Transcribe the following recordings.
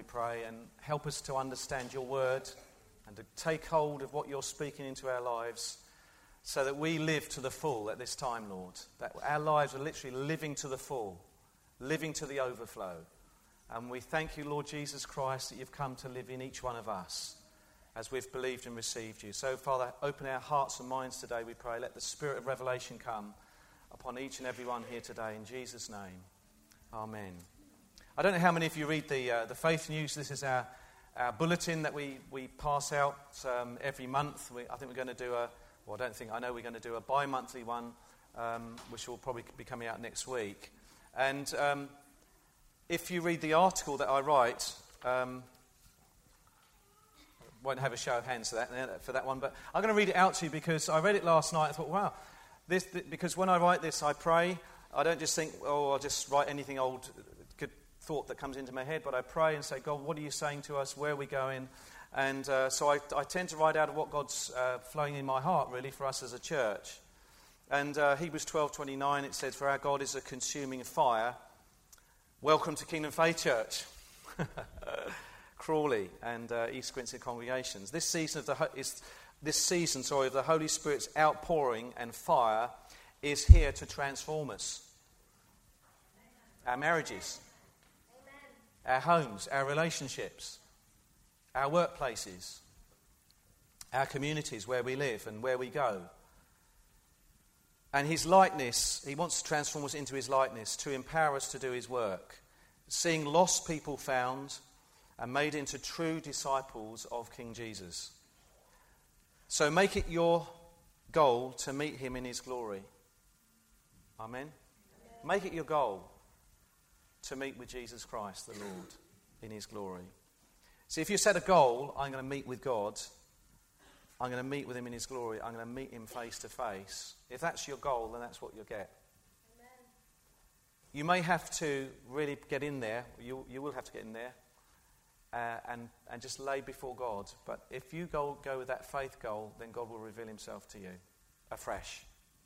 we pray, and help us to understand your word and to take hold of what you're speaking into our lives so that we live to the full at this time, Lord. That our lives are literally living to the full, living to the overflow. And we thank you, Lord Jesus Christ, that you've come to live in each one of us as we've believed and received you. So, Father, open our hearts and minds today, we pray. Let the spirit of revelation come upon each and every one here today. In Jesus' name, amen. I don't know how many of you read the Faith News. This is our bulletin that we pass out every month. I think we're going to do I know we're going to do a bi-monthly one, which will probably be coming out next week. And if you read the article that I write, won't have a show of hands for that one, but I'm going to read it out to you because I read it last night. I thought, wow, because when I write this, I pray. I don't just think, I'll just write anything old, good thought that comes into my head, but I pray and say, God, what are you saying to us? Where are we going? And so I tend to write out of what God's flowing in my heart, really, for us as a church. And Hebrews 12:29, it says, for our God is a consuming fire. Welcome to Kingdom Faith Church. Crawley and East Grinstead congregations. This season of the Holy Spirit's outpouring and fire is here to transform us. Our marriages, our homes, our relationships, our workplaces, our communities where we live and where we go. And his likeness, he wants to transform us into his likeness to empower us to do his work. Seeing lost people found and made into true disciples of King Jesus. So make it your goal to meet him in his glory. Amen? Make it your goal to meet with Jesus Christ, the Lord, in his glory. See, if you set a goal, I'm going to meet with God, I'm going to meet with him in his glory, I'm going to meet him face to face. If that's your goal, then that's what you'll get. Amen. You may have to really get in there, you will have to get in there, and just lay before God. But if you go with that faith goal, then God will reveal himself to you afresh.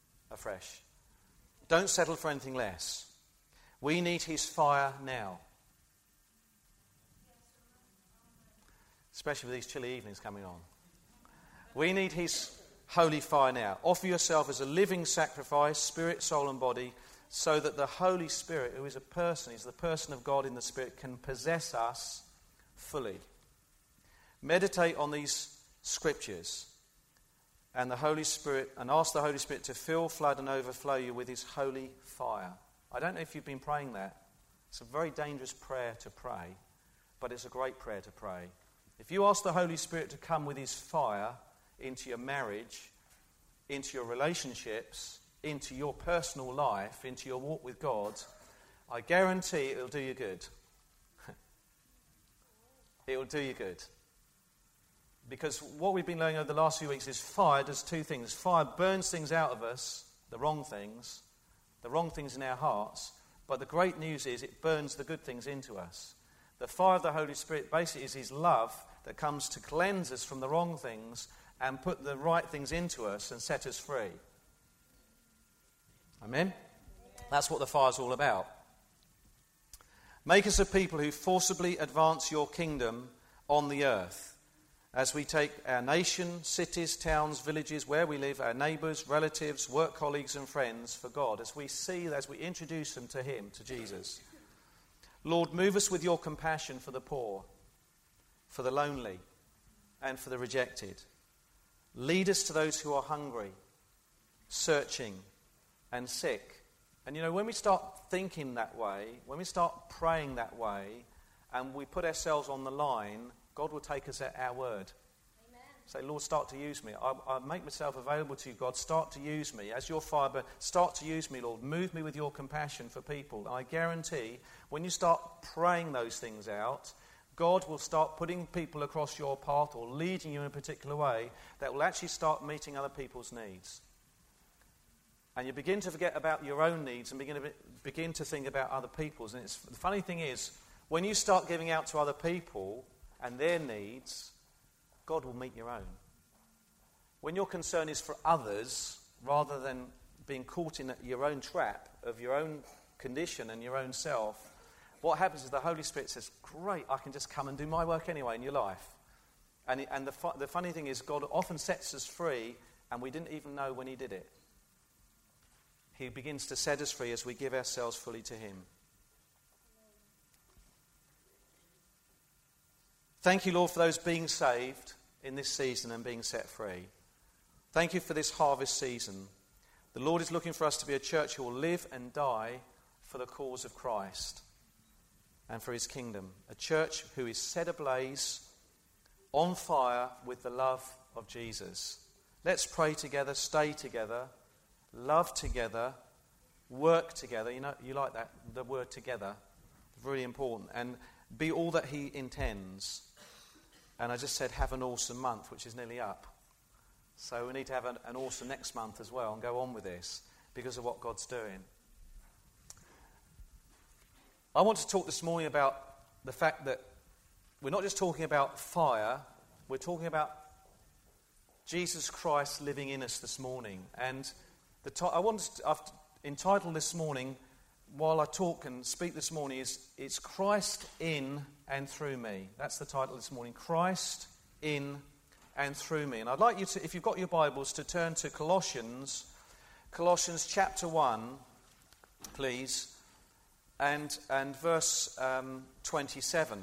Don't settle for anything less. We need his fire now. Especially with these chilly evenings coming on. We need his holy fire now. Offer yourself as a living sacrifice, spirit, soul and body, so that the Holy Spirit, who is a person, is the person of God in the Spirit, can possess us fully. Meditate on these scriptures and the Holy Spirit, and ask the Holy Spirit to fill, flood and overflow you with his holy fire. I don't know if you've been praying that. It's a very dangerous prayer to pray, but it's a great prayer to pray. If you ask the Holy Spirit to come with his fire into your marriage, into your relationships, into your personal life, into your walk with God, I guarantee it'll do you good. It will do you good. Because what we've been learning over the last few weeks is fire does two things. Fire burns things out of us, the wrong things in our hearts. But the great news is it burns the good things into us. The fire of the Holy Spirit basically is his love that comes to cleanse us from the wrong things and put the right things into us and set us free. Amen? That's what the fire's all about. Make us a people who forcibly advance your kingdom on the earth as we take our nation, cities, towns, villages, where we live, our neighbours, relatives, work colleagues and friends for God, as we introduce them to him, to Jesus. Lord, move us with your compassion for the poor, for the lonely, and for the rejected. Lead us to those who are hungry, searching, and sick. And when we start thinking that way, when we start praying that way, and we put ourselves on the line, God will take us at our word. Amen. Say, Lord, start to use me. I make myself available to you, God. Start to use me. As your fire burns, start to use me, Lord. Move me with your compassion for people. And I guarantee, when you start praying those things out, God will start putting people across your path or leading you in a particular way that will actually start meeting other people's needs. And you begin to forget about your own needs and begin to think about other people's. And the funny thing is, when you start giving out to other people and their needs, God will meet your own. When your concern is for others, rather than being caught in your own trap of your own condition and your own self, what happens is the Holy Spirit says, great, I can just come and do my work anyway in your life. And the funny thing is, God often sets us free, and we didn't even know when he did it. He begins to set us free as we give ourselves fully to him. Thank you, Lord, for those being saved in this season and being set free. Thank you for this harvest season. The Lord is looking for us to be a church who will live and die for the cause of Christ and for his kingdom. A church who is set ablaze, on fire with the love of Jesus. Let's pray together, stay together, love together, work together. You know, you like that, the word together. Really important. And be all that he intends. And I just said, have an awesome month, which is nearly up. So we need to have an awesome next month as well and go on with this because of what God's doing. I want to talk this morning about the fact that we're not just talking about fire, we're talking about Jesus Christ living in us this morning. And I've entitled this morning, while I talk and speak this morning, is it's Christ in and through me. That's the title this morning, Christ in and through me. And I'd like you to, if you've got your Bibles, to turn to Colossians chapter 1, please, and verse 27.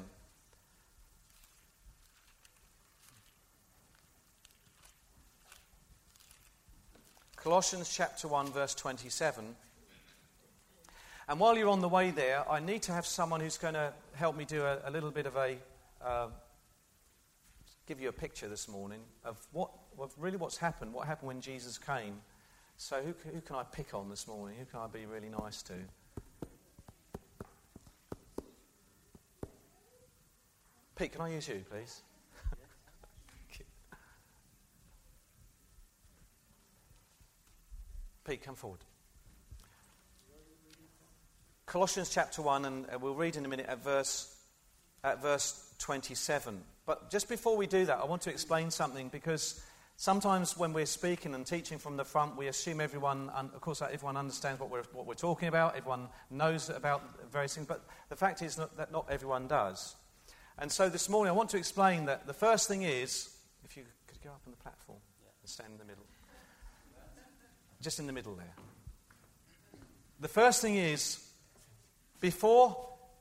Colossians chapter 1, verse 27. And while you're on the way there, I need to have someone who's going to help me do a little bit of give you a picture this morning of what's happened, what happened when Jesus came. So who can I pick on this morning? Who can I be really nice to? Pete, can I use you, please? Pete, come forward. Colossians chapter 1, and we'll read in a minute at verse 27. But just before we do that, I want to explain something, because sometimes when we're speaking and teaching from the front, we assume everyone understands what we're talking about, everyone knows about various things, but the fact is that not everyone does. And so this morning I want to explain that the first thing is, if you could go up on the platform and stand in the middle. Just in the middle there. The first thing is, before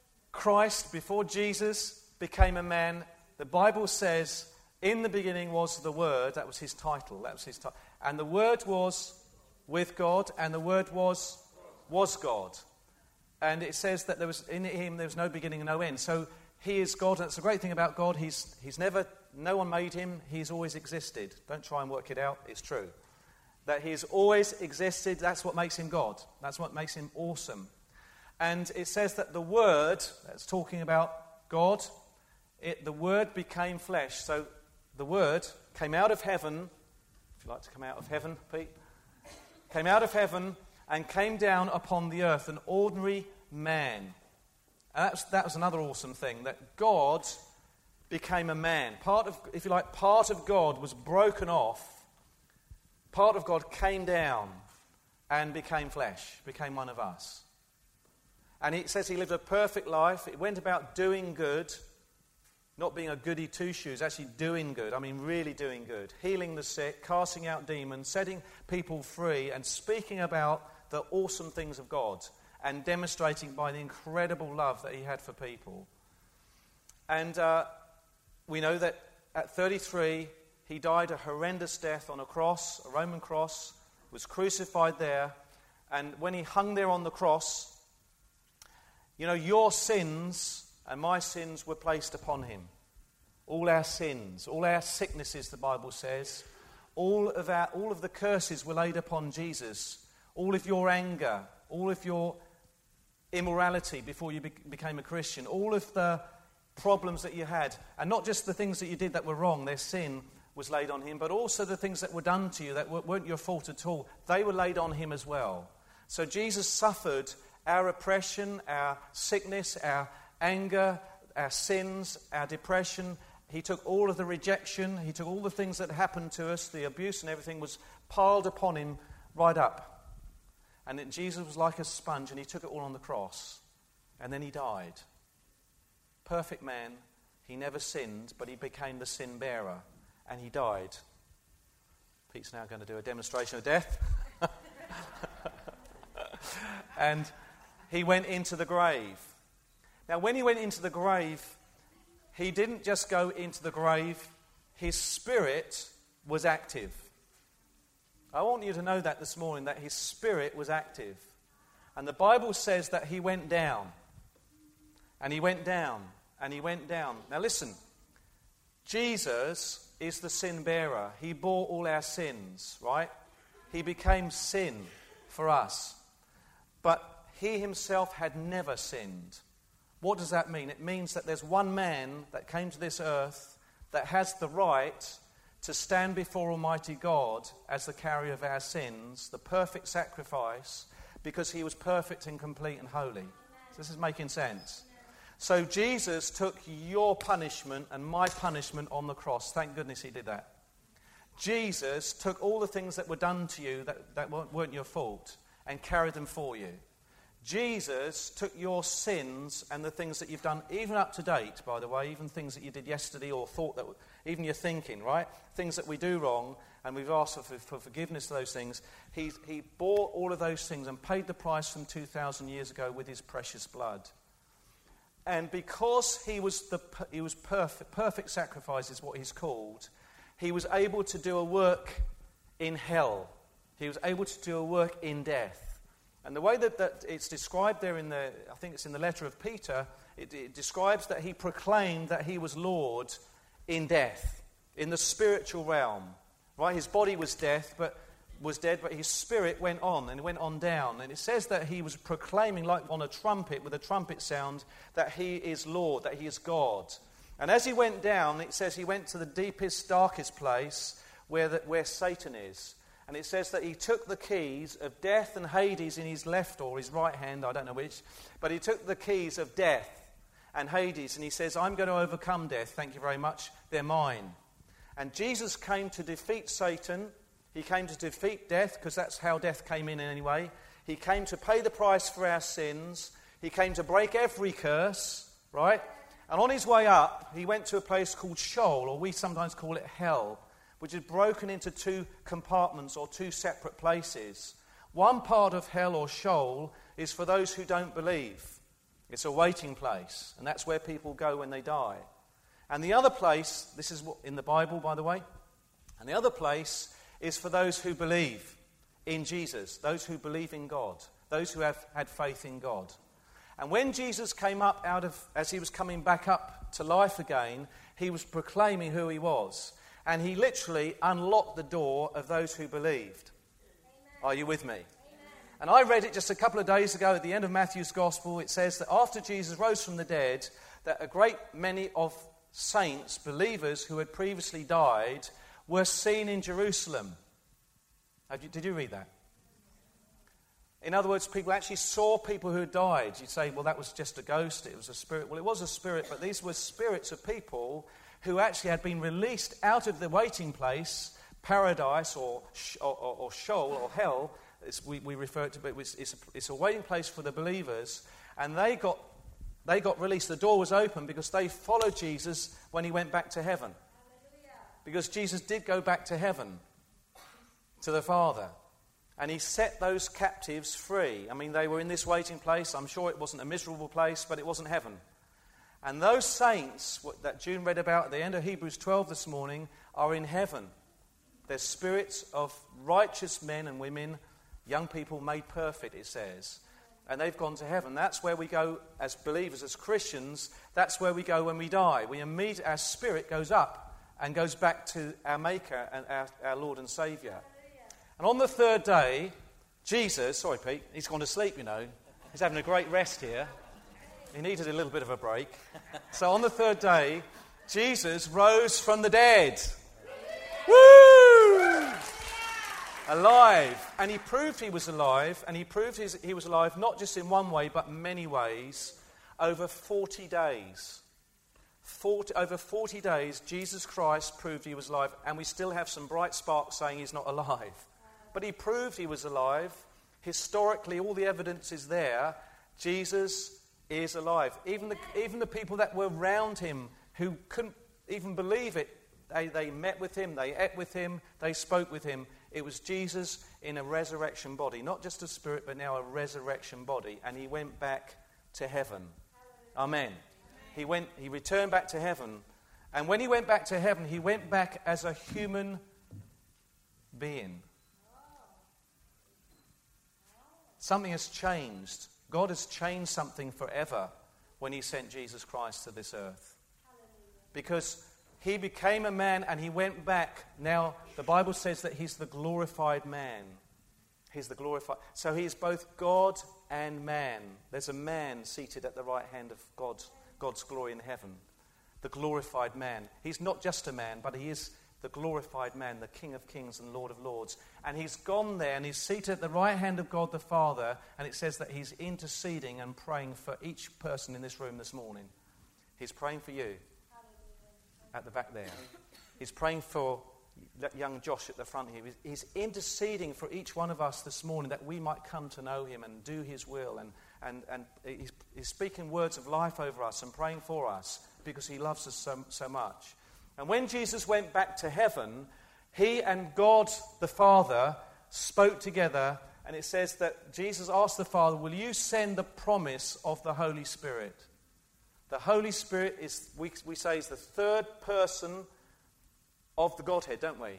Jesus became a man, the Bible says, in the beginning was the Word. That was his title. And the Word was with God, and the Word was God. And it says that in him there was no beginning and no end. So he is God. That's the great thing about God. No one made him. He's always existed. Don't try and work it out. It's true. That he's always existed. That's what makes him God. That's what makes him awesome. And it says that the Word, that's talking about God, the Word became flesh. So the Word came out of heaven. If you like to come out of heaven, Pete. Came out of heaven and came down upon the earth, an ordinary man. And that was another awesome thing, that God became a man. Part of God was broken off. Part of God came down and became flesh, became one of us. And it says he lived a perfect life. It went about doing good, not being a goody two-shoes, actually doing good. I mean, really doing good. Healing the sick, casting out demons, setting people free, and speaking about the awesome things of God, and demonstrating by the incredible love that he had for people. And we know that at 33, he died a horrendous death on a cross, a Roman cross, was crucified there. And when he hung there on the cross, your sins and my sins were placed upon him. All our sins, all our sicknesses, the Bible says, all of the curses were laid upon Jesus. All of your anger, all of your immorality before you became a Christian, all of the problems that you had, and not just the things that you did that were wrong, their sin was laid on him, but also the things that were done to you that weren't your fault at all, they were laid on him as well. So Jesus suffered our oppression, our sickness, our anger, our sins, our depression. He took all of the rejection, he took all the things that happened to us, the abuse and everything was piled upon him right up. And then Jesus was like a sponge, and he took it all on the cross. And then he died. perfect man. He never sinned, but he became the sin bearer, and he died. Pete's now going to do a demonstration of death. And he went into the grave. Now, when he went into the grave, he didn't just go into the grave. His spirit was active. I want you to know that this morning, that his spirit was active. And the Bible says that he went down. And he went down. And he went down. Now listen. Jesus is the sin bearer. He bore all our sins, right? He became sin for us. But he himself had never sinned. What does that mean? It means that there's one man that came to this earth that has the right to stand before Almighty God as the carrier of our sins, the perfect sacrifice, because he was perfect and complete and holy. So this is making sense. So Jesus took your punishment and my punishment on the cross. Thank goodness he did that. Jesus took all the things that were done to you that weren't your fault and carried them for you. Jesus took your sins and the things that you've done, even up to date, by the way, even things that you did yesterday or thought that, even your thinking, right? Things that we do wrong, and we've asked for forgiveness of those things. He bore all of those things and paid the price from 2,000 years ago with his precious blood. And because he was perfect sacrifice is what he's called, he was able to do a work in hell. He was able to do a work in death. And the way that it's described there I think it's in the letter of Peter, it describes that he proclaimed that he was Lord in death, in the spiritual realm. Right? His body was dead, but his spirit went on, and it went on down. And it says that he was proclaiming, like on a trumpet, with a trumpet sound, that he is Lord, that he is God. And as he went down, it says he went to the deepest, darkest place where Satan is. And it says that he took the keys of death and Hades in his left or his right hand, I don't know which, but he took the keys of death and Hades, and he says, I'm going to overcome death, thank you very much, they're mine. And Jesus came to defeat Satan. He came to defeat death, because that's how death came in anyway. He came to pay the price for our sins. He came to break every curse, right? And on his way up, he went to a place called Sheol, or we sometimes call it hell, which is broken into two compartments or two separate places. One part of hell or Sheol is for those who don't believe. It's a waiting place, and that's where people go when they die. And the other place, this is in the Bible, by the way, and the other place is for those who believe in Jesus, those who believe in God, those who have had faith in God. And when Jesus came up as he was coming back up to life again, he was proclaiming who he was. And he literally unlocked the door of those who believed. Amen. Are you with me? Amen. And I read it just a couple of days ago at the end of Matthew's Gospel. It says that after Jesus rose from the dead, that a great many of saints, believers who had previously died, were seen in Jerusalem. Did you read that? In other words, people actually saw people who had died. You'd say, well, that was just a ghost, it was a spirit. Well, it was a spirit, but these were spirits of people who actually had been released out of the waiting place, paradise or Sheol or hell, we refer to it, it's a waiting place for the believers, and they got released. The door was open because they followed Jesus when he went back to heaven. Because Jesus did go back to heaven, to the Father, and he set those captives free. I mean, they were in this waiting place. I'm sure it wasn't a miserable place, but it wasn't heaven. And those saints that June read about at the end of Hebrews 12 this morning are in heaven. They're spirits of righteous men and women, young people made perfect, it says. And they've gone to heaven. That's where we go as believers, as Christians. That's where we go when we die. Our spirit goes up and goes back to our Maker and our Lord and Saviour. And on the third day, Jesus, sorry Pete, he's gone to sleep, you know. He's having a great rest here. He needed a little bit of a break. So on the third day, Jesus rose from the dead. Woo! Alive. And he proved he was alive, and he proved he was alive not just in one way, but many ways, over 40 days. Over 40 days, Jesus Christ proved he was alive, and we still have some bright sparks saying he's not alive. But he proved he was alive. Historically, all the evidence is there. Jesus is alive. Even the people that were around him who couldn't even believe it, they met with him, they ate with him, they spoke with him. It was Jesus in a resurrection body, not just a spirit, but now a resurrection body. And he went back to heaven. Amen. He returned back to heaven. And when he went back to heaven, he went back as a human being. Something has changed. God has changed something forever when he sent Jesus Christ to this earth. Because he became a man and he went back. Now, the Bible says that he's the glorified man. He's the glorified. So he is both God and man. There's a man seated at the right hand of God's glory in heaven. The glorified man. He's not just a man, but he is the glorified man, the King of Kings and Lord of Lords. And he's gone there and he's seated at the right hand of God the Father. And it says that he's interceding and praying for each person in this room this morning. He's praying for you. At the back there. He's praying for young Josh at the front here. He's interceding for each one of us this morning that we might come to know him and do his will. And he's speaking words of life over us and praying for us because he loves us so much. And when Jesus went back to heaven, he and God the Father spoke together. And it says that Jesus asked the Father, will you send the promise of the Holy Spirit? The Holy Spirit is, we say, is the third person of the Godhead, don't we?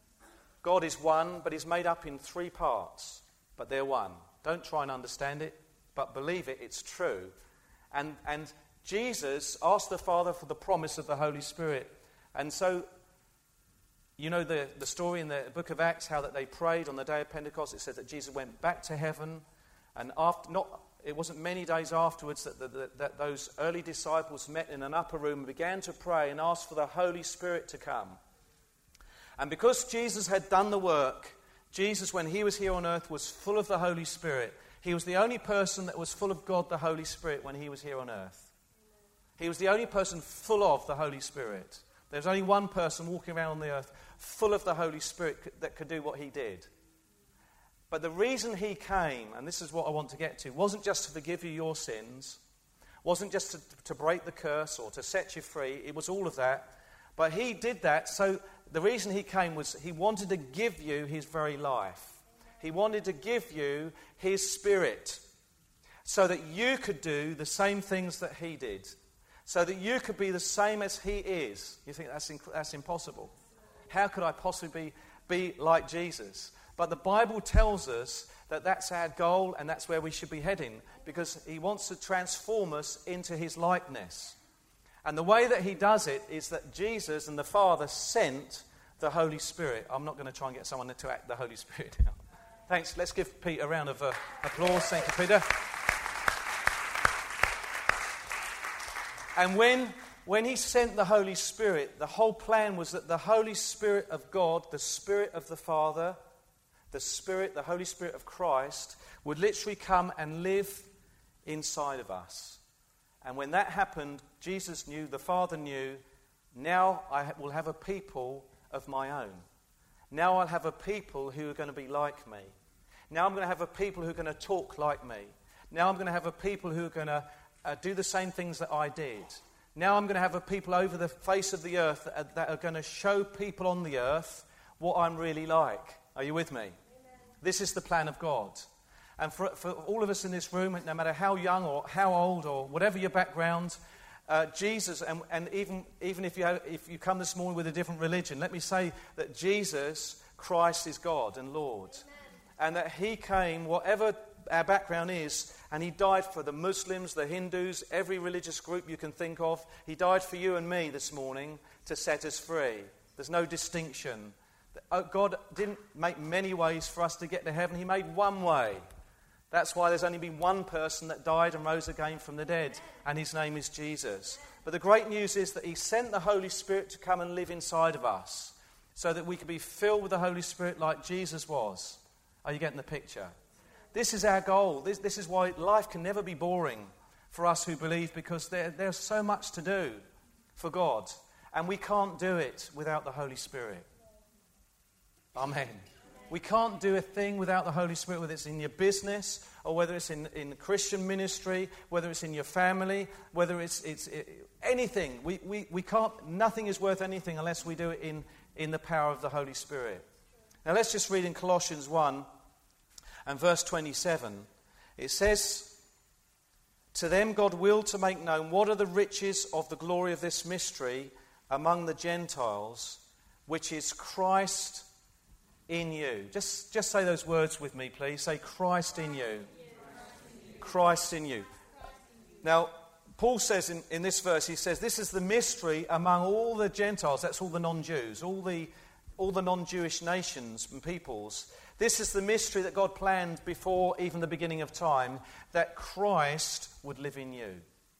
God is one, but he's made up in three parts, but they're one. Don't try and understand it, but believe it, it's true. And Jesus asked the Father for the promise of the Holy Spirit. And so, you know the story in the book of Acts, how that they prayed on the day of Pentecost. It says that Jesus went back to heaven, and it wasn't many days afterwards that those early disciples met in an upper room and began to pray and ask for the Holy Spirit to come. And because Jesus had done the work, Jesus, when he was here on earth, was full of the Holy Spirit. He was the only person that was full of God, the Holy Spirit, when he was here on earth. He was the only person full of the Holy Spirit. There's only one person walking around on the earth full of the Holy Spirit that could do what he did. But the reason he came, and this is what I want to get to, wasn't just to forgive you your sins, wasn't just to break the curse or to set you free. It was all of that. But he did that, so the reason he came was he wanted to give you his very life. He wanted to give you his Spirit so that you could do the same things that he did, so that you could be the same as he is. You think that's impossible? How could I possibly be like Jesus? But the Bible tells us that that's our goal and that's where we should be heading, because he wants to transform us into his likeness. And the way that he does it is that Jesus and the Father sent the Holy Spirit. I'm not going to try and get someone to act the Holy Spirit out. Thanks. Let's give Pete a round of applause. Thank you, Peter. And when he sent the Holy Spirit, the whole plan was that the Holy Spirit of God, the Spirit of the Father, the Holy Spirit of Christ, would literally come and live inside of us. And when that happened, Jesus knew, the Father knew, now I will have a people of my own. Now I'll have a people who are going to be like me. Now I'm going to have a people who are going to talk like me. Now I'm going to have a people who are going to do the same things that I did. Now I'm going to have a people over the face of the earth that are going to show people on the earth what I'm really like. Are you with me? Amen. This is the plan of God. And for all of us in this room, no matter how young or how old or whatever your background, Jesus, and even if you come this morning with a different religion, let me say that Jesus Christ is God and Lord. Amen. And that he came, whatever our background is, and he died for the Muslims, the Hindus, every religious group you can think of. He died for you and me this morning to set us free. There's no distinction. God didn't make many ways for us to get to heaven. He made one way. That's why there's only been one person that died and rose again from the dead, and his name is Jesus. But the great news is that he sent the Holy Spirit to come and live inside of us so that we could be filled with the Holy Spirit like Jesus was. Are you getting the picture? This is our goal. This is why life can never be boring for us who believe, because there's so much to do for God, and we can't do it without the Holy Spirit. Amen. We can't do a thing without the Holy Spirit, whether it's in your business or whether it's in Christian ministry, whether it's in your family, whether it's anything. We can't, nothing is worth anything unless we do it in the power of the Holy Spirit. Now let's just read in Colossians 1 and verse 27. It says, "To them God willed to make known what are the riches of the glory of this mystery among the Gentiles, which is Christ in you." Just say those words with me, please. Say, Christ in you. Christ in you. Now, Paul says in this verse, he says, this is the mystery among all the Gentiles. That's all the non-Jews, all the non-Jewish nations and peoples. This is the mystery that God planned before even the beginning of time, that Christ would live in you. Amen.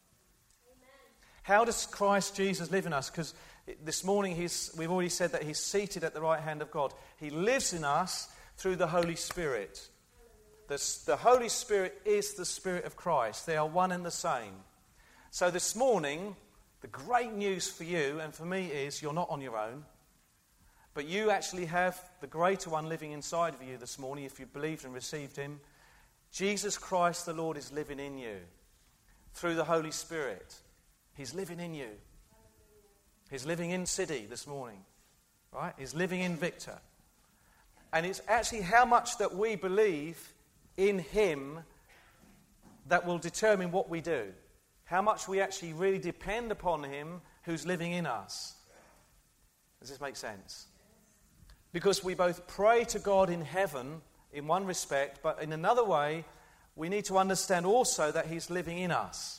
How does Christ Jesus live in us? Because this morning we've already said that he's seated at the right hand of God. He lives in us through the Holy Spirit. The Holy Spirit is the Spirit of Christ. They are one and the same. So this morning, the great news for you and for me is you're not on your own. But you actually have the greater one living inside of you this morning if you believed and received him. Jesus Christ the Lord is living in you through the Holy Spirit. He's living in you. He's living in Siddy this morning. Right? He's living in Victor. And it's actually how much that we believe in him that will determine what we do. How much we actually really depend upon him who's living in us. Does this make sense? Because we both pray to God in heaven, in one respect, but in another way, we need to understand also that he's living in us.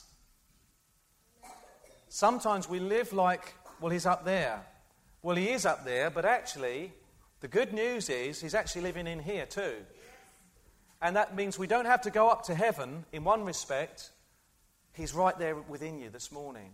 Sometimes we live like, well, he's up there. Well, he is up there, but actually, the good news is he's actually living in here too. And that means we don't have to go up to heaven, in one respect. He's right there within you this morning.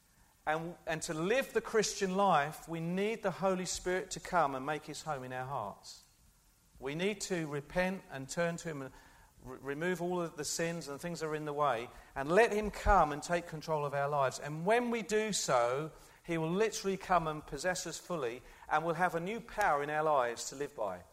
And to live the Christian life, we need the Holy Spirit to come and make his home in our hearts. We need to repent and turn to him and remove all of the sins and things that are in the way and let him come and take control of our lives. And when we do so, he will literally come and possess us fully and we'll have a new power in our lives to live by.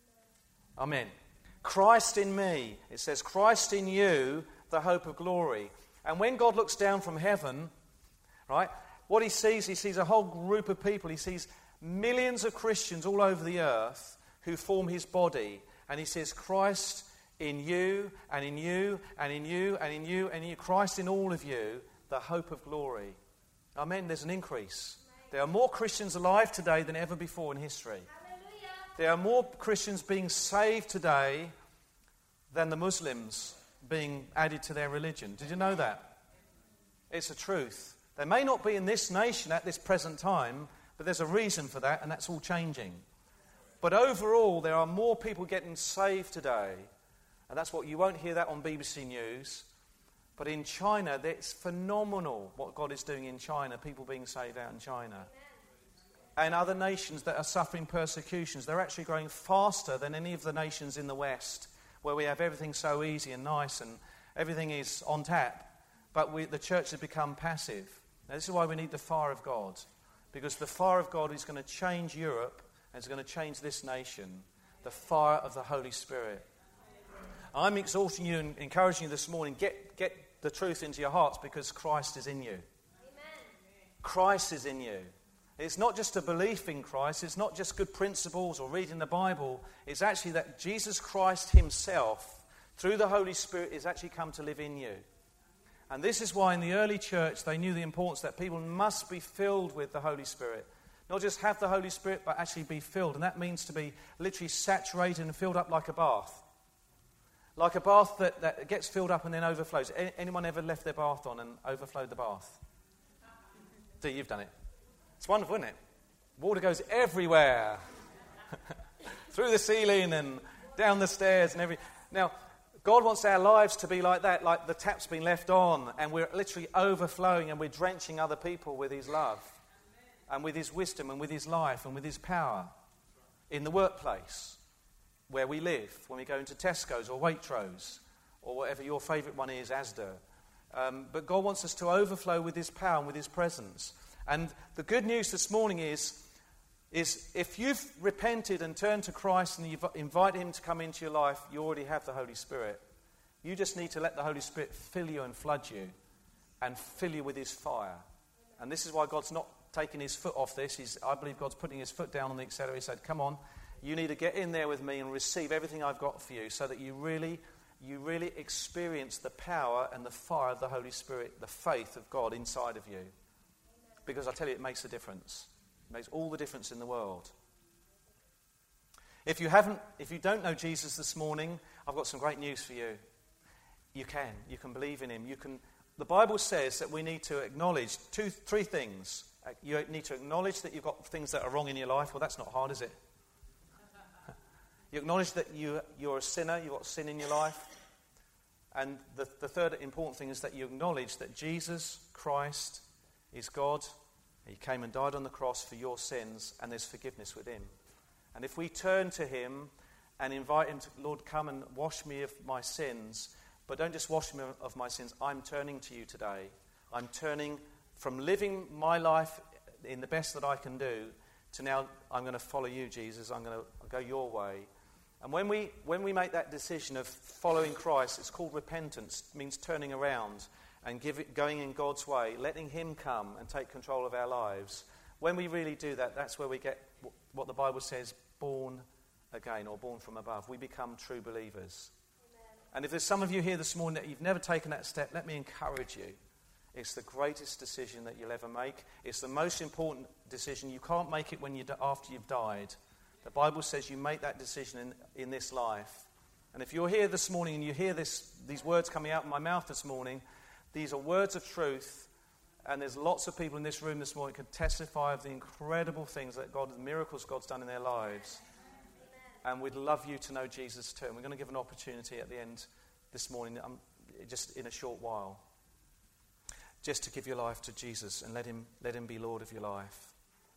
Amen. Christ in me. It says, Christ in you, the hope of glory. And when God looks down from heaven, right, what he sees a whole group of people. He sees millions of Christians all over the earth who form his body. And he says, Christ in you, and in you, and in you, and in you, and in you. Christ in all of you, the hope of glory. Amen. There's an increase. There are more Christians alive today than ever before in history. Hallelujah. There are more Christians being saved today than the Muslims being added to their religion. Did you know that? It's a truth. They may not be in this nation at this present time, but there's a reason for that, and that's all changing. But overall, there are more people getting saved today, and that's what you won't hear that on BBC News. But in China, it's phenomenal what God is doing in China, people being saved out in China. And other nations that are suffering persecutions, they're actually growing faster than any of the nations in the West, where we have everything so easy and nice and everything is on tap. But the church has become passive. Now, this is why we need the fire of God. Because the fire of God is going to change Europe and it's going to change this nation. The fire of the Holy Spirit. I'm exhorting you and encouraging you this morning, get the truth into your hearts because Christ is in you. Amen. Christ is in you. It's not just a belief in Christ. It's not just good principles or reading the Bible. It's actually that Jesus Christ himself, through the Holy Spirit, is actually come to live in you. And this is why in the early church they knew the importance that people must be filled with the Holy Spirit. Not just have the Holy Spirit, but actually be filled. And that means to be literally saturated and filled up like a bath. Like a bath that gets filled up and then overflows. Anyone ever left their bath on and overflowed the bath? You've done it. It's wonderful, isn't it? Water goes everywhere. Through the ceiling and down the stairs and everything. Now, God wants our lives to be like that, like the tap's been left on and we're literally overflowing and we're drenching other people with his love and with his wisdom and with his life and with his power in the workplace where we live, when we go into Tesco's or Waitrose or whatever your favourite one is, Asda. But God wants us to overflow with his power and with his presence. And the good news this morning is is if you've repented and turned to Christ and you've invited him to come into your life, you already have the Holy Spirit. You just need to let the Holy Spirit fill you and flood you and fill you with his fire. And this is why God's not taking his foot off this. I believe God's putting his foot down on the accelerator. He said, come on, you need to get in there with me and receive everything I've got for you so that you really experience the power and the fire of the Holy Spirit, the faith of God inside of you. Because I tell you, it makes a difference. It makes all the difference in the world. If you don't know Jesus this morning, I've got some great news for you. You can believe in him. The Bible says that we need to acknowledge three things. You need to acknowledge that you've got things that are wrong in your life. Well, that's not hard, is it? You acknowledge that you're a sinner, you've got sin in your life. And the third important thing is that you acknowledge that Jesus Christ is God. He came and died on the cross for your sins, and there's forgiveness with him. And if we turn to him and invite him to, Lord, come and wash me of my sins, but don't just wash me of my sins, I'm turning to you today. I'm turning from living my life in the best that I can do to now I'm going to follow you, Jesus. I'm going to go your way. And when we make that decision of following Christ, it's called repentance. It means turning around and going in God's way, letting him come and take control of our lives. When we really do that, that's where we get what the Bible says, born again or born from above. We become true believers. Amen. And if there's some of you here this morning that you've never taken that step, let me encourage you. It's the greatest decision that you'll ever make. It's the most important decision. You can't make it after you've died. The Bible says you make that decision in this life. And if you're here this morning and you hear these words coming out of my mouth this morning, these are words of truth. And there's lots of people in this room this morning who can testify of the incredible things that the miracles God's done in their lives. And we'd love you to know Jesus too. And we're going to give an opportunity at the end this morning, just in a short while, just to give your life to Jesus and let him be Lord of your life.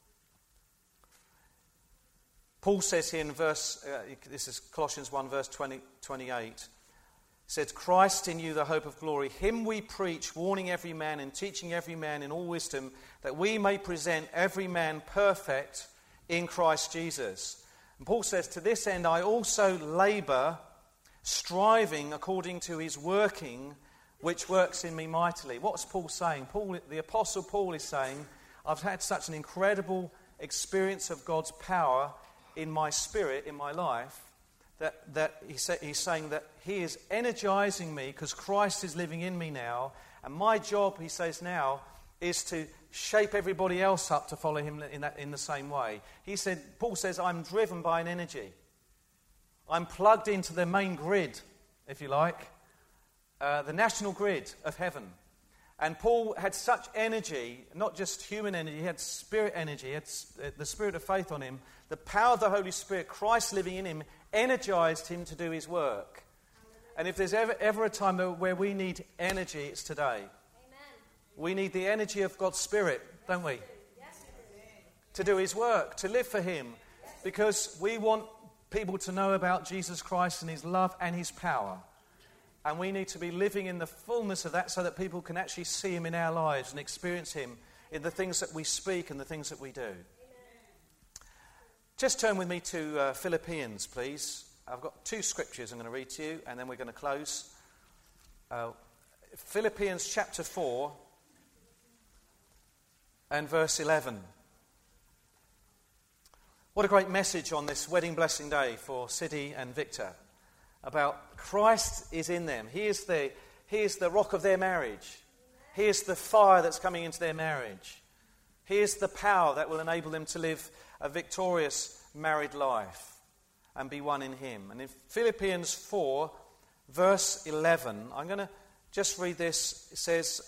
Paul says here in this is Colossians 1 verse 28, said, Christ in you, the hope of glory. Him we preach, warning every man and teaching every man in all wisdom, that we may present every man perfect in Christ Jesus. And Paul says, to this end I also labour, striving according to his working, which works in me mightily. What's Paul saying? The Apostle Paul is saying, I've had such an incredible experience of God's power in my spirit, in my life, that he's saying that he is energizing me because Christ is living in me now. And my job, he says now, is to shape everybody else up to follow him in the same way. Paul says, I'm driven by an energy. I'm plugged into the main grid, if you like, the national grid of heaven. And Paul had such energy, not just human energy, he had spirit energy, he had the spirit of faith on him. The power of the Holy Spirit, Christ living in him, energized him to do his work. And if there's ever a time where we need energy, it's today. Amen. We need the energy of God's Spirit, don't we? Yes. To do his work, to live for him. Yes. Because we want people to know about Jesus Christ and his love and his power. And we need to be living in the fullness of that so that people can actually see him in our lives and experience him in the things that we speak and the things that we do. Just turn with me to Philippians, please. I've got two scriptures I'm going to read to you, and then we're going to close. Philippians chapter 4 and verse 11. What a great message on this wedding blessing day for Siddy and Victor about Christ is in them. He is the rock of their marriage. He is the fire that's coming into their marriage. He is the power that will enable them to live a victorious married life and be one in him. And in Philippians 4, verse 11, I'm going to just read this. It says,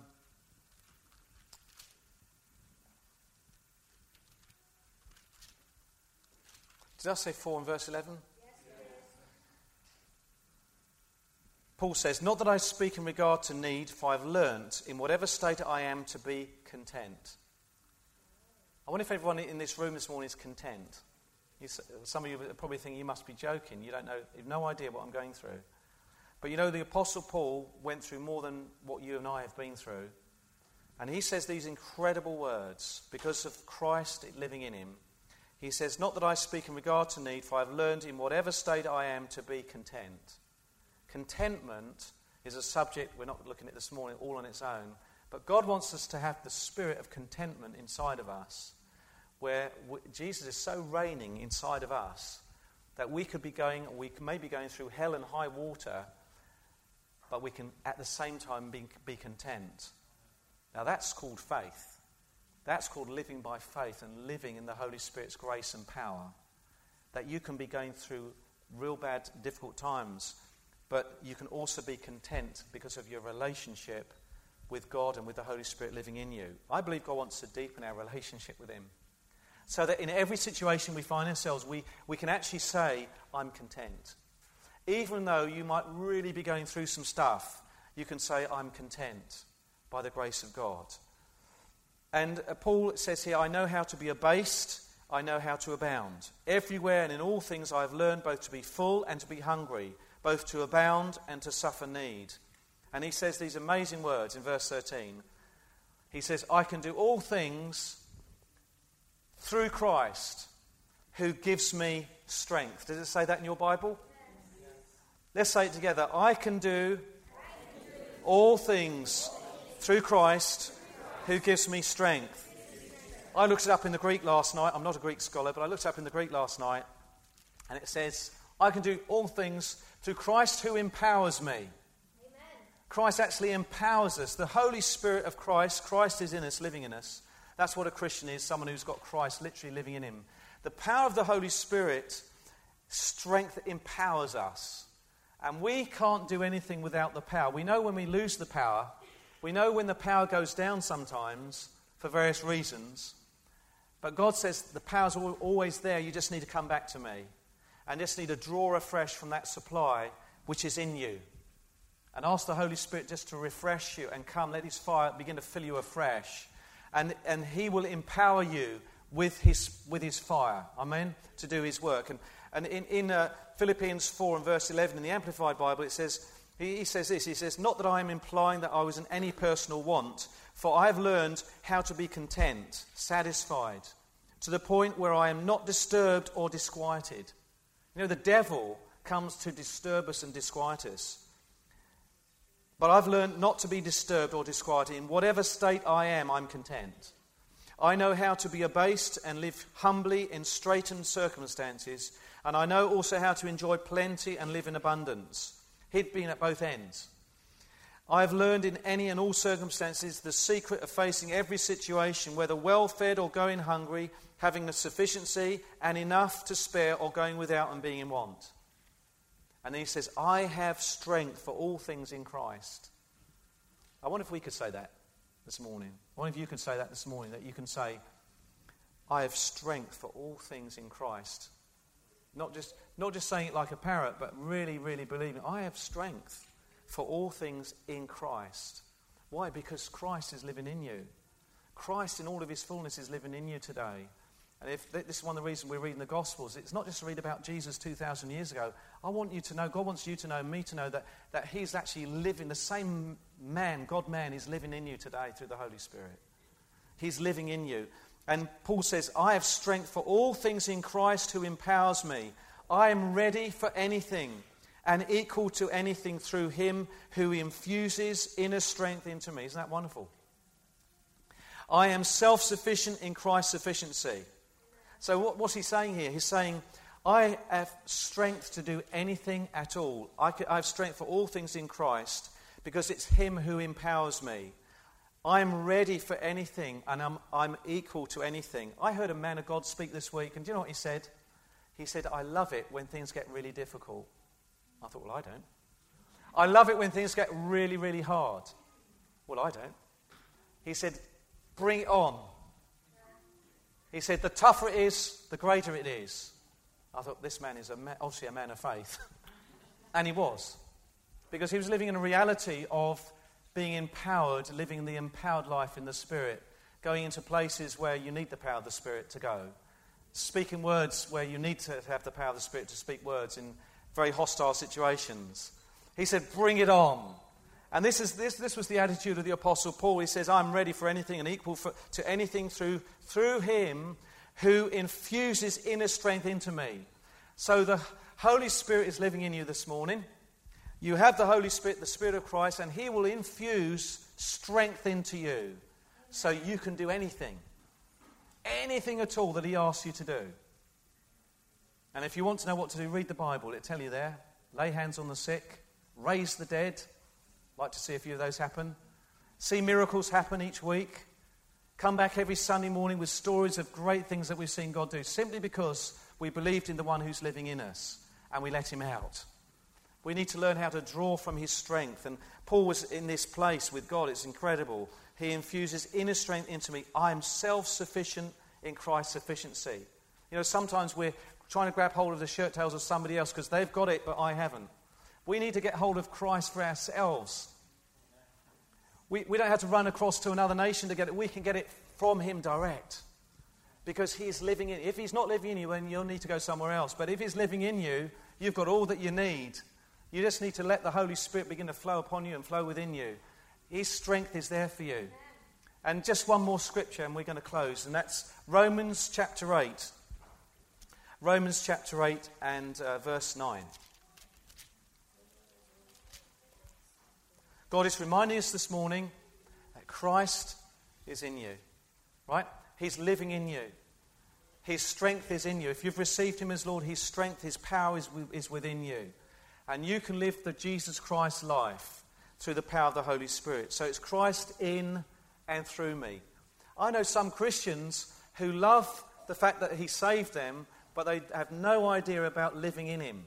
did I say 4 and verse 11? Paul says, not that I speak in regard to need, for I've learnt in whatever state I am to be content. I wonder if everyone in this room this morning is content. Some of you are probably thinking, you must be joking. You have no idea what I'm going through. But the Apostle Paul went through more than what you and I have been through. And he says these incredible words, because of Christ living in him. He says, not that I speak in regard to need, for I have learned in whatever state I am to be content. Contentment is a subject we're not looking at this morning all on its own, but God wants us to have the spirit of contentment inside of us, where Jesus is so reigning inside of us that we may be going through hell and high water, but we can at the same time be content. Now that's called faith. That's called living by faith and living in the Holy Spirit's grace and power. That you can be going through real bad, difficult times, but you can also be content because of your relationship with God and with the Holy Spirit living in you. I believe God wants to deepen our relationship with Him, so that in every situation we find ourselves, we can actually say, I'm content. Even though you might really be going through some stuff, you can say, I'm content by the grace of God. And Paul says here, I know how to be abased, I know how to abound. Everywhere and in all things I have learned both to be full and to be hungry, both to abound and to suffer need. And he says these amazing words in verse 13. He says, I can do all things through Christ who gives me strength. Does it say that in your Bible? Yes. Let's say it together. I can do all things through Christ who gives me strength. I looked it up in the Greek last night. I'm not a Greek scholar, but I looked it up in the Greek last night. And it says, I can do all things through Christ who empowers me. Amen. Christ actually empowers us. The Holy Spirit of Christ is in us, living in us. That's what a Christian is, someone who's got Christ literally living in him. The power of the Holy Spirit, strength empowers us. And we can't do anything without the power. We know when we lose the power. We know when the power goes down sometimes for various reasons. But God says the power's always there. You just need to come back to me. And just need to draw afresh from that supply which is in you. And ask the Holy Spirit just to refresh you and come. Let His fire begin to fill you afresh. And He will empower you with His fire. Amen? To do His work. And in Philippians 4 and verse 11 in the Amplified Bible it says, he says this, he says, not that I am implying that I was in any personal want, for I have learned how to be content, satisfied, to the point where I am not disturbed or disquieted. You know, the devil comes to disturb us and disquiet us. But I've learned not to be disturbed or disquieted. In whatever state I am, I'm content. I know how to be abased and live humbly in straitened circumstances, and I know also how to enjoy plenty and live in abundance. He'd been at both ends. I have learned in any and all circumstances the secret of facing every situation, whether well-fed or going hungry, having a sufficiency and enough to spare, or going without and being in want. And then he says, I have strength for all things in Christ. I wonder if we could say that this morning. I wonder if you can say that this morning, that you can say, I have strength for all things in Christ. Not just saying it like a parrot, but really, really believing, I have strength for all things in Christ. Why? Because Christ is living in you. Christ in all of His fullness is living in you today. And if this is one of the reasons we're reading the Gospels, it's not just to read about Jesus 2,000 years ago. I want you to know, God wants you to know, me to know, that He's actually living, the same man, God-man, is living in you today through the Holy Spirit. He's living in you. And Paul says, I have strength for all things in Christ who empowers me. I am ready for anything and equal to anything through Him who infuses inner strength into me. Isn't that wonderful? I am self-sufficient in Christ's sufficiency. So what's he saying here? He's saying, I have strength to do anything at all. I have strength for all things in Christ because it's Him who empowers me. I'm ready for anything, and I'm equal to anything. I heard a man of God speak this week, and do you know what he said? He said, I love it when things get really difficult. I thought, well, I don't. I love it when things get really, really hard. Well, I don't. He said, bring it on. He said, the tougher it is, the greater it is. I thought, this man is obviously a man of faith. And he was. Because he was living in a reality of being empowered, living the empowered life in the Spirit, going into places where you need the power of the Spirit to go, speaking words where you need to have the power of the Spirit to speak words in very hostile situations. He said, bring it on. And this was the attitude of the Apostle Paul. He says, I'm ready for anything and equal to anything through Him who infuses inner strength into me. So the Holy Spirit is living in you this morning. You have the Holy Spirit, the Spirit of Christ, and He will infuse strength into you so you can do anything. Anything at all that He asks you to do. And if you want to know what to do, read the Bible. It'll tell you there. Lay hands on the sick. Raise the dead. Like to see a few of those happen. See miracles happen each week. Come back every Sunday morning with stories of great things that we've seen God do. Simply because we believed in the one who's living in us. And we let Him out. We need to learn how to draw from His strength. And Paul was in this place with God. It's incredible. He infuses inner strength into me. I am self-sufficient in Christ's sufficiency. You know, sometimes we're trying to grab hold of the shirt tails of somebody else because they've got it, but I haven't. We need to get hold of Christ for ourselves. We don't have to run across to another nation to get it. We can get it from Him direct. Because He's living in you. If He's not living in you, then you'll need to go somewhere else. But if He's living in you, you've got all that you need. You just need to let the Holy Spirit begin to flow upon you and flow within you. His strength is there for you. And just one more scripture and we're going to close. And that's Romans chapter 8. Romans chapter 8 and verse 9. God is reminding us this morning that Christ is in you. Right? He's living in you. His strength is in you. If you've received Him as Lord, His strength, His power is within you. And you can live the Jesus Christ life through the power of the Holy Spirit. So it's Christ in and through me. I know some Christians who love the fact that He saved them, but they have no idea about living in Him.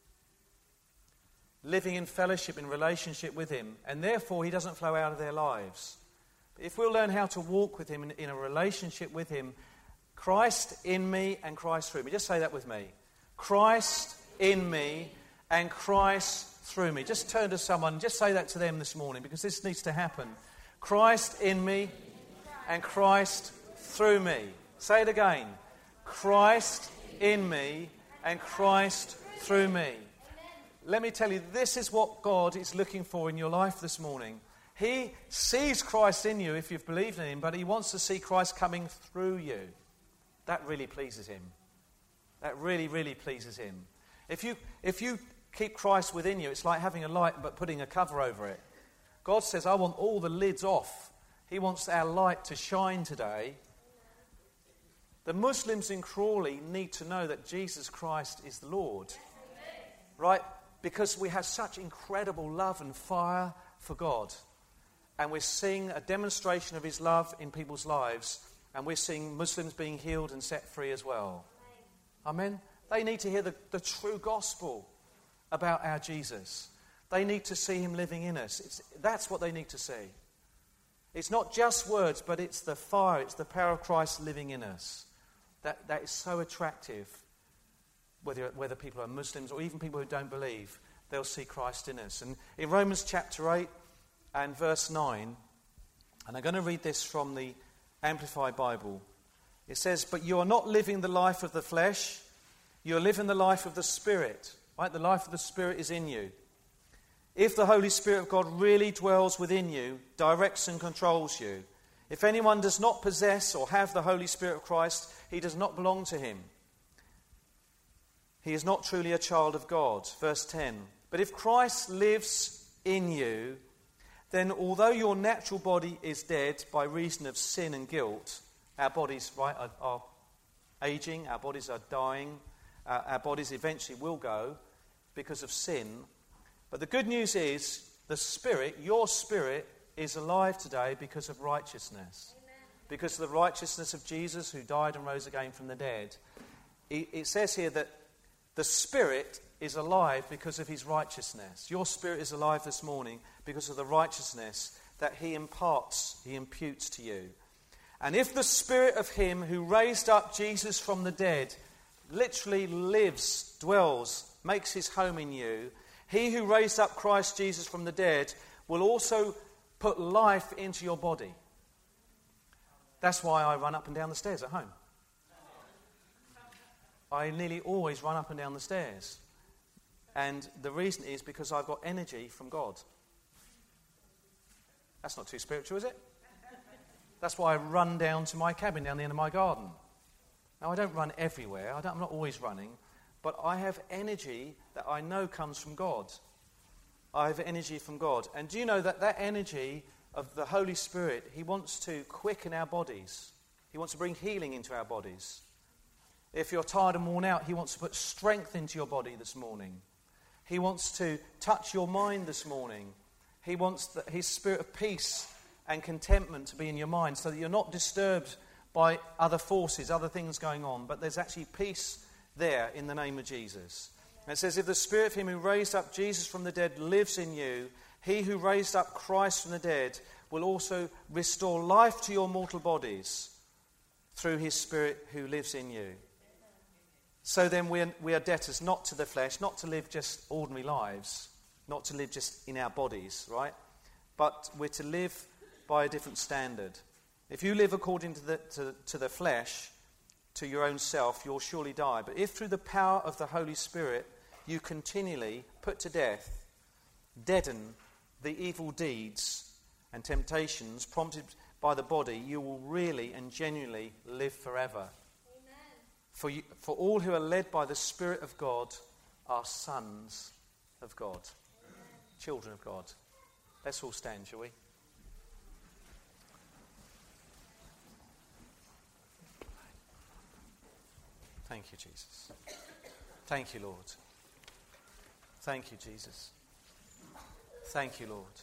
Living in fellowship, in relationship with Him. And therefore He doesn't flow out of their lives. If we'll learn how to walk with Him in a relationship with Him, Christ in me and Christ through me. Just say that with me. Christ in me and Christ through me. Just turn to someone, just say that to them this morning, because this needs to happen. Christ in me and Christ through me. Say it again. Christ in me and Christ through me. Let me tell you, this is what God is looking for in your life this morning. He sees Christ in you if you've believed in Him, but He wants to see Christ coming through you. That really pleases Him. That really, really pleases Him. If you keep Christ within you, it's like having a light but putting a cover over it. God says, I want all the lids off. He wants our light to shine today. The Muslims in Crawley need to know that Jesus Christ is the Lord. Right? Because we have such incredible love and fire for God. And we're seeing a demonstration of His love in people's lives. And we're seeing Muslims being healed and set free as well. Amen? They need to hear the true gospel about our Jesus. They need to see Him living in us. That's what they need to see. It's not just words, but it's the fire, it's the power of Christ living in us. That is so attractive. Whether people are Muslims or even people who don't believe, they'll see Christ in us. And in Romans chapter 8 and verse 9, and I'm going to read this from the Amplified Bible. It says, but you are not living the life of the flesh, you are living the life of the Spirit. Right? The life of the Spirit is in you. If the Holy Spirit of God really dwells within you, directs and controls you. If anyone does not possess or have the Holy Spirit of Christ, he does not belong to Him. He is not truly a child of God. Verse 10. But if Christ lives in you, then although your natural body is dead by reason of sin and guilt, our bodies are aging, our bodies are dying, our bodies eventually will go because of sin. But the good news is the Spirit, your spirit, is alive today because of righteousness. Amen. Because of the righteousness of Jesus who died and rose again from the dead. It says here that the Spirit is alive because of His righteousness. Your spirit is alive this morning because of the righteousness that He imparts, He imputes to you. And if the Spirit of Him who raised up Jesus from the dead literally lives, dwells, makes His home in you, He who raised up Christ Jesus from the dead will also put life into your body. That's why I run up and down the stairs at home. I nearly always run up and down the stairs. And the reason is because I've got energy from God. That's not too spiritual, is it? That's why I run down to my cabin down the end of my garden. Now, I don't run everywhere. I'm not always running. But I have energy that I know comes from God. I have energy from God. And do you know that energy of the Holy Spirit, he wants to quicken our bodies. He wants to bring healing into our bodies. If you're tired and worn out, he wants to put strength into your body this morning. He wants to touch your mind this morning. He wants his spirit of peace and contentment to be in your mind so that you're not disturbed by other forces, other things going on. But there's actually peace there in the name of Jesus. And it says, if the spirit of him who raised up Jesus from the dead lives in you, he who raised up Christ from the dead will also restore life to your mortal bodies through his spirit who lives in you. So then we are debtors not to the flesh, not to live just ordinary lives, not to live just in our bodies, right? But we're to live by a different standard. If you live according to the flesh, to your own self, you'll surely die. But if through the power of the Holy Spirit you continually put to death, deaden the evil deeds and temptations prompted by the body, you will really and genuinely live forever. For all who are led by the Spirit of God are sons of God, children of God. Let's all stand, shall we? Thank you, Jesus. Thank you, Lord. Thank you, Jesus. Thank you, Lord.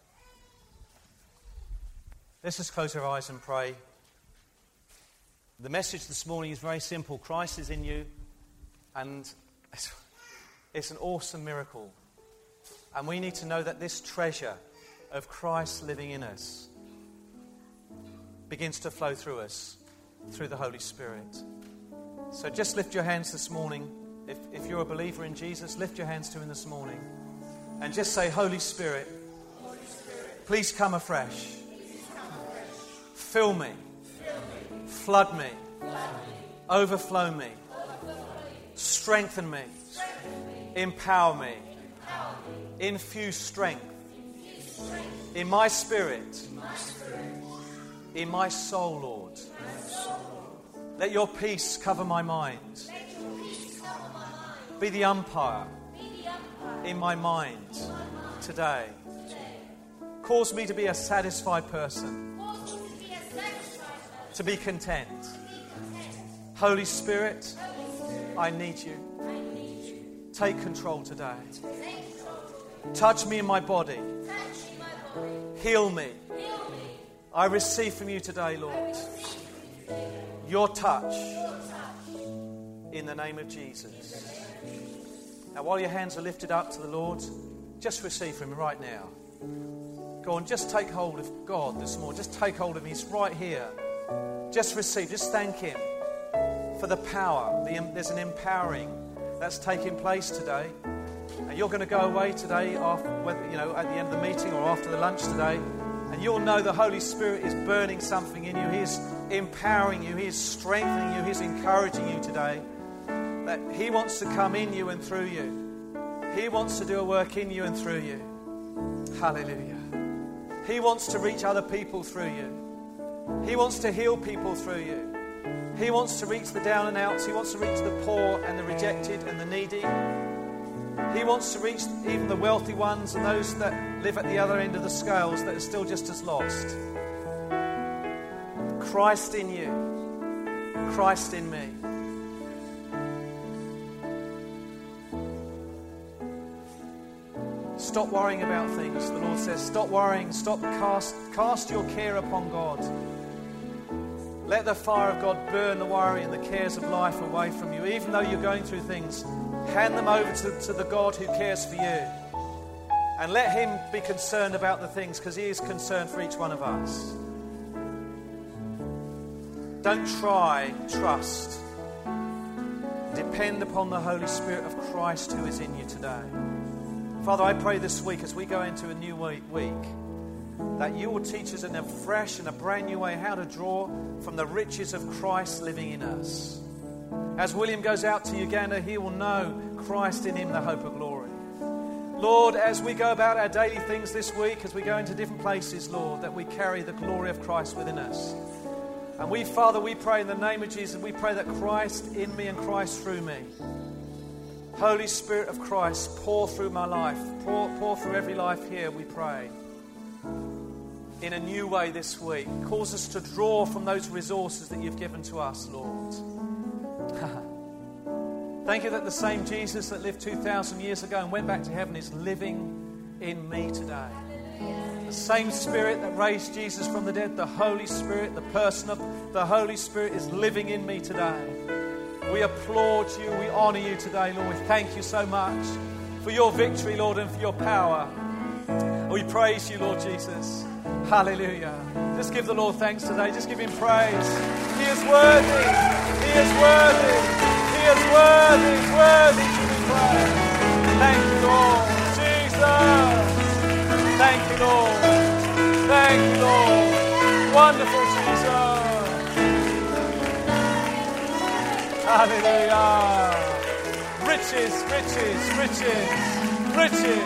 Let's just close our eyes and pray. The message this morning is very simple. Christ is in you, and it's an awesome miracle. And we need to know that this treasure of Christ living in us begins to flow through us, through the Holy Spirit. So just lift your hands this morning. If you're a believer in Jesus, lift your hands to him this morning. And just say, Holy Spirit, please come afresh. Fill me. Flood me. Overflow me. Strengthen me. Empower me. Infuse strength in my spirit. In my soul, Lord. Let your peace cover my mind. Be the umpire in my mind today. Cause me to be a satisfied person. To be content. Holy Spirit, I need you. Take control today. Touch me in my body. Heal me. I receive from you today, Lord, your touch in the name of Jesus. Now, while your hands are lifted up to the Lord, just receive from him right now. Go on, just take hold of God this morning. Just take hold of him. He's right here. Just receive. Just thank him for the power. There's an empowering that's taking place today. And you're going to go away today, at the end of the meeting or after the lunch today, and you'll know the Holy Spirit is burning something in you. He is empowering you. He is strengthening you. He is encouraging you today. That he wants to come in you and through you. He wants to do a work in you and through you. Hallelujah. He wants to reach other people through you. He wants to heal people through you. He wants to reach the down and outs. He wants to reach the poor and the rejected and the needy. He wants to reach even the wealthy ones and those that live at the other end of the scales that are still just as lost. Christ in you. Christ in me. Stop worrying about things. The Lord says, stop worrying. Stop. Cast your care upon God. Let the fire of God burn the worry and the cares of life away from you. Even though you're going through things, hand them over to the God who cares for you. And let him be concerned about the things, because he is concerned for each one of us. Don't try, trust. Depend upon the Holy Spirit of Christ who is in you today. Father, I pray this week as we go into a new week that you will teach us in a fresh and a brand new way how to draw from the riches of Christ living in us. As William goes out to Uganda, he will know Christ in him, the hope of glory. Lord, as we go about our daily things this week, as we go into different places, Lord, that we carry the glory of Christ within us. And we, Father, we pray in the name of Jesus, we pray that Christ in me and Christ through me. Holy Spirit of Christ, pour through my life, pour through every life here, we pray. In a new way this week. Cause us to draw from those resources that you've given to us, Lord. Thank you that the same Jesus that lived 2,000 years ago and went back to heaven is living in me today. The same Spirit that raised Jesus from the dead, the Holy Spirit, the person of the Holy Spirit is living in me today. We applaud you, we honour you today, Lord. We thank you so much for your victory, Lord, and for your power. We praise you, Lord Jesus. Hallelujah. Just give the Lord thanks today. Just give him praise. He is worthy. He is worthy. He is worthy. He's worthy to be praised. Thank you, Lord. Jesus. Thank you, Lord. Thank you, Lord. Wonderful Jesus. Hallelujah. Riches, riches, riches, riches.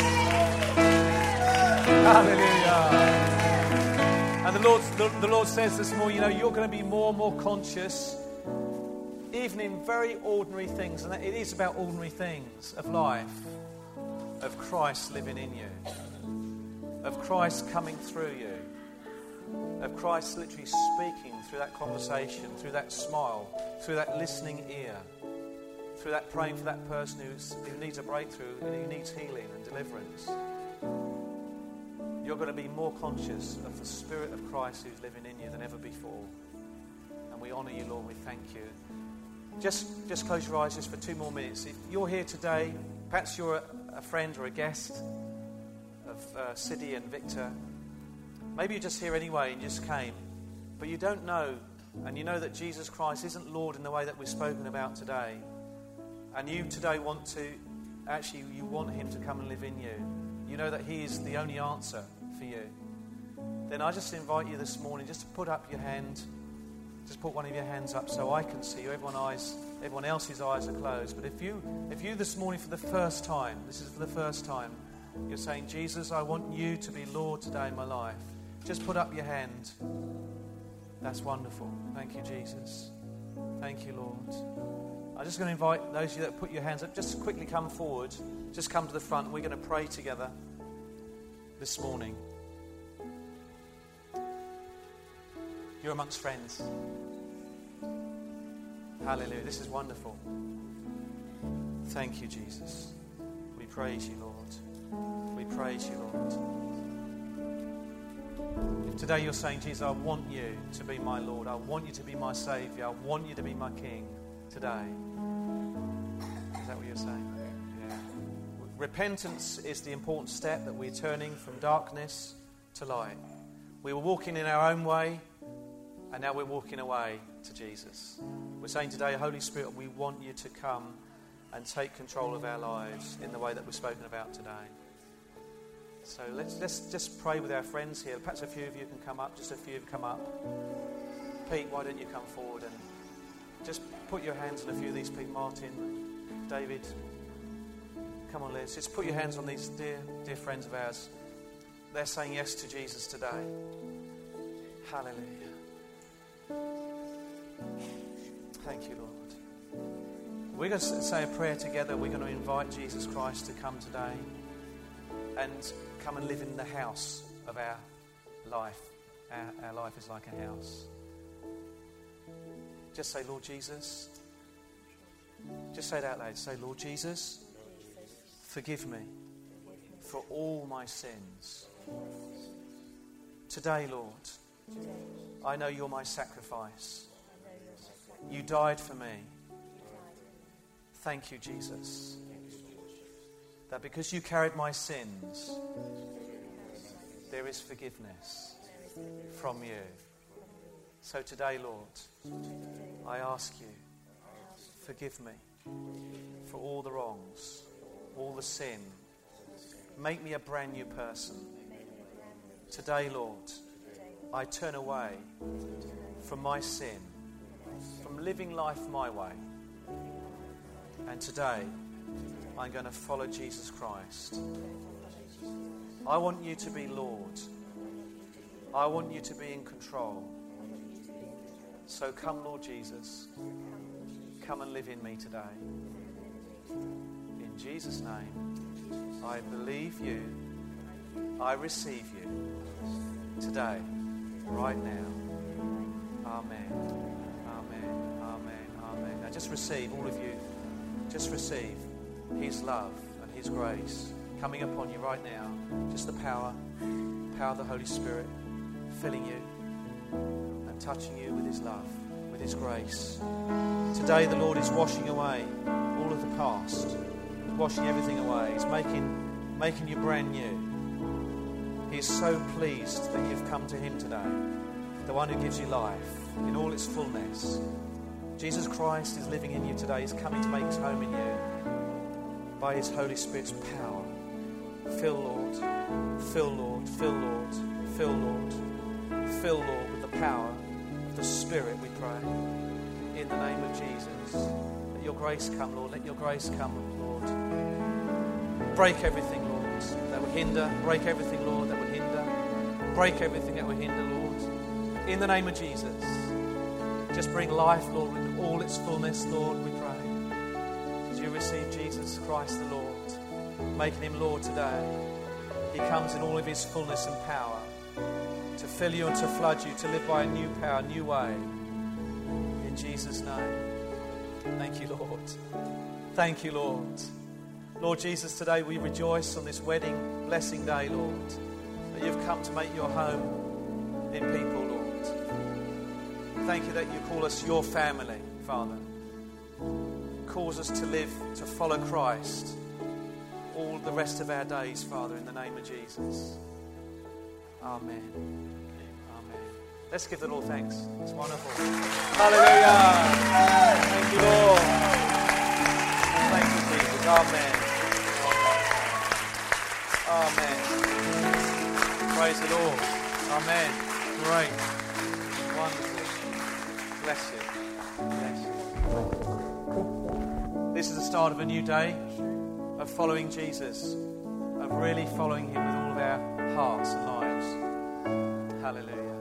Hallelujah. And the Lord says this morning, you're going to be more and more conscious, even in very ordinary things, and it is about ordinary things of life, of Christ living in you, of Christ coming through you, of Christ literally speaking through that conversation, through that smile, through that listening ear, through that praying for that person who needs a breakthrough and who needs healing and deliverance. You're going to be more conscious of the Spirit of Christ who's living in you than ever before. And we honour you, Lord. We thank you. Just close your eyes just for 2 more minutes. If you're here today, perhaps you're a friend or a guest of Siddy and Victor. Maybe you're just here anyway and just came. But you don't know, and you know that Jesus Christ isn't Lord in the way that we've spoken about today. And you today want him to come and live in you. You know that he is the only answer for you. Then I just invite you this morning just to put up your hand. Just put one of your hands up so I can see you. Everyone else's eyes are closed. But if you this morning for the first time, this is for the first time, you're saying, Jesus, I want you to be Lord today in my life. Just put up your hand. That's wonderful. Thank you, Jesus. Thank you, Lord. I'm just going to invite those of you that put your hands up, just quickly come forward. Just come to the front. We're going to pray together this morning. You're amongst friends. Hallelujah. This is wonderful. Thank you, Jesus. We praise you, Lord. We praise you, Lord. If today you're saying, Jesus, I want you to be my Lord. I want you to be my Saviour. I want you to be my King today. Is that what you're saying? Yeah. Repentance is the important step that we're turning from darkness to light. We were walking in our own way, and now we're walking away to Jesus. We're saying today, Holy Spirit, we want you to come and take control of our lives in the way that we've spoken about today. So let's just pray with our friends here. Perhaps a few of you can come up. Just a few come up. Pete, why don't you come forward and just put your hands on a few of these people. Martin, David, come on, Liz. Just put your hands on these dear friends of ours. They're saying yes to Jesus today. Hallelujah. Thank you, Lord. We're going to say a prayer together. We're going to invite Jesus Christ to come today and come and live in the house of our life. Our life is like a house. Just say, Lord Jesus. Just say it out loud. Say, Lord Jesus, forgive me for all my sins. Today, Lord, I know you're my sacrifice. You died for me. Thank you, Jesus, that because you carried my sins, there is forgiveness from you. So today, Lord, I ask you, forgive me for all the wrongs, all the sin. Make me a brand new person. Today, Lord, I turn away from my sin, from living life my way. And today, I'm going to follow Jesus Christ. I want you to be Lord. I want you to be in control. So come, Lord Jesus. Come and live in me today. In Jesus' name, I believe you. I receive you today, right now. Amen. Amen. Amen. Amen. Now just receive, all of you, just receive His love and His grace coming upon you right now. Just the power of the Holy Spirit filling you and touching you with His love, with His grace. Today the Lord is washing away all of the past. He's washing everything away. He's making you brand new. He is so pleased that you've come to Him today, the one who gives you life in all its fullness. Jesus Christ is living in you today. He's coming to make His home in you by His Holy Spirit's power. Fill, Lord. Fill, Lord. Fill, Lord. Fill, Lord. Fill, Lord, with the power of the Spirit, we pray. In the name of Jesus. Let your grace come, Lord. Let your grace come, Lord. Break everything, Lord, that would hinder. Break everything, Lord, that would hinder. Break everything that would hinder, Lord. In the name of Jesus. Just bring life, Lord, with all its fullness, Lord, we pray. As you receive Jesus Christ the Lord, making Him Lord today, He comes in all of His fullness and power to fill you and to flood you, to live by a new power, a new way. In Jesus' name. Thank you, Lord. Thank you, Lord. Lord Jesus, today we rejoice on this wedding blessing day, Lord, that you've come to make your home in people, Lord. Thank you that you call us your family, Father. Cause us to live, to follow Christ all the rest of our days, Father, in the name of Jesus. Amen. Amen. Let's give the Lord thanks. It's wonderful. Hallelujah. Thank you, Lord. Thank you, Jesus. Amen. Amen. Praise the Lord. Amen. Great. Wonderful. Bless you. Bless you. This is the start of a new day of following Jesus, of really following Him with all of our hearts and lives. Hallelujah.